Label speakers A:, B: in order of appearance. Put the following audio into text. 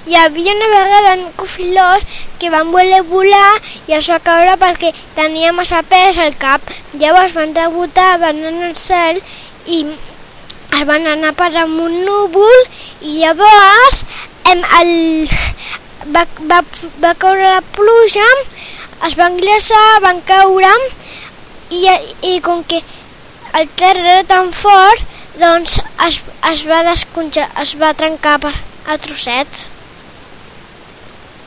A: Hi havia una vegada un cofilós que van voler volar i es va caure perquè tenia massa pes al cap. Llavors van rebotar, van anar al cel i es van anar per amb un núvol i llavors va caure la pluja, es van glaçar, van caure i com que el terra era tan fort, doncs es va trencar a trossets.